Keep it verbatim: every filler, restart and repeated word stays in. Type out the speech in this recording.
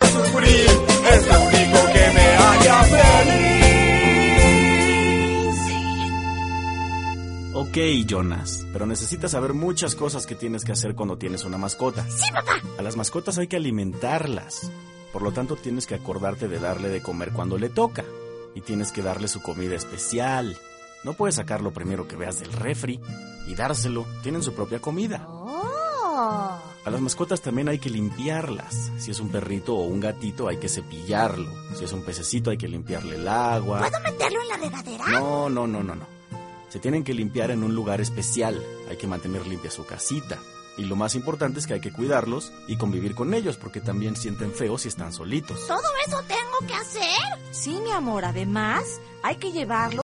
sufrir, es lo único que me haría feliz. Ok, Jonas, pero necesitas saber muchas cosas que tienes que hacer cuando tienes una mascota. ¡Sí, papá! A las mascotas hay que alimentarlas. Por lo tanto, tienes que acordarte de darle de comer cuando le toca. Y tienes que darle su comida especial. No puedes sacar lo primero que veas del refri y dárselo. Tienen su propia comida. ¡Oh! A las mascotas también hay que limpiarlas. Si es un perrito o un gatito, hay que cepillarlo. Si es un pececito, hay que limpiarle el agua. ¿Puedo meterlo en la regadera? No, no, no, no, no. Se tienen que limpiar en un lugar especial. Hay que mantener limpia su casita. Y lo más importante es que hay que cuidarlos y convivir con ellos, porque también sienten feo si están solitos. ¿Todo eso tengo que hacer? Sí, mi amor, además hay que llevarlo